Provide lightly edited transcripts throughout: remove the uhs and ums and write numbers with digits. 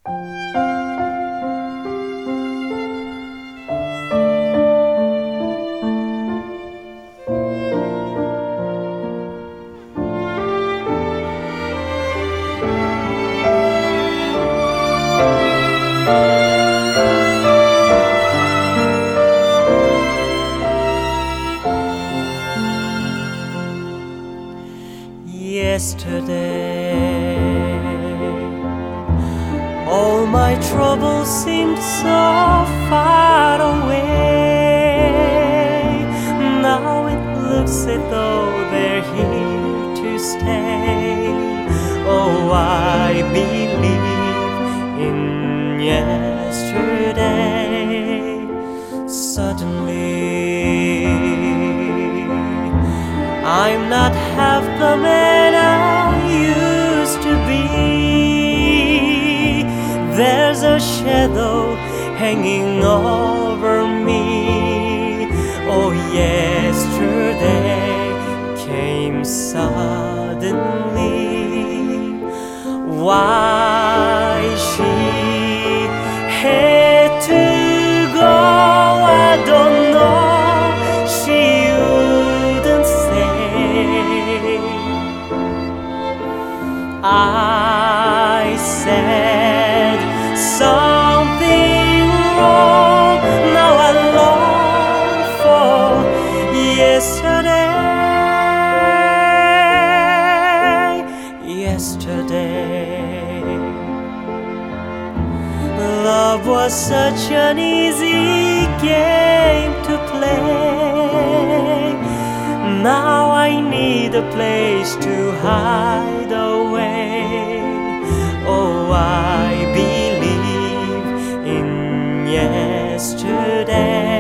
Yesterday, all my troubles seemed so far away. Now it looks as though they're here to stay. Oh, I believe in yesterday. Suddenly, I'm not half the man I used to be. There's a shadow hanging over me. Oh, yesterday came suddenly. Why she had to go, I don't know. She wouldn't say. I said something wrong. Now I long for yesterday. Yesterday, love was such an easy game to play. Now I need a place to hide away. Oh, I believe in yesterday.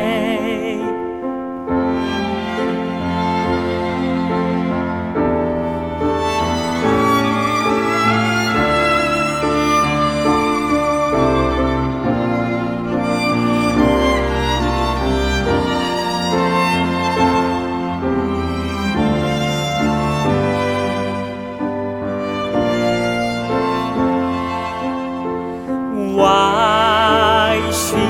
Why she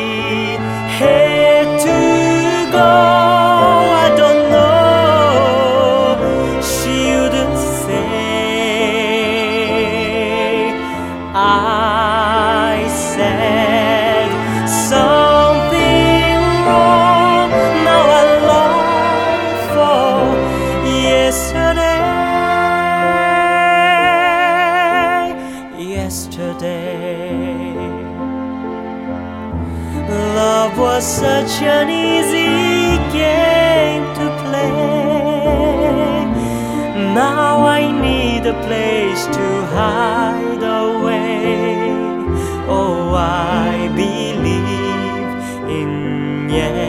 had to go, I don't know. She wouldn't say. I said something wrong. Now I long for yesterday. Yesterday, love was such an easy game to play. Now I need a place to hide away. Oh, I believe in